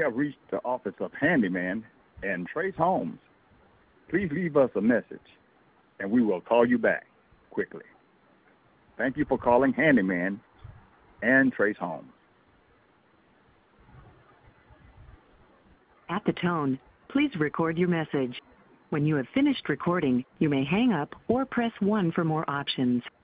have reached the office of Handyman and Trace Homes. Please leave us a message, and we will call you back quickly. Thank you for calling Handyman and Trace Homes. At the tone, please record your message. When you have finished recording, you may hang up or press 1 for more options.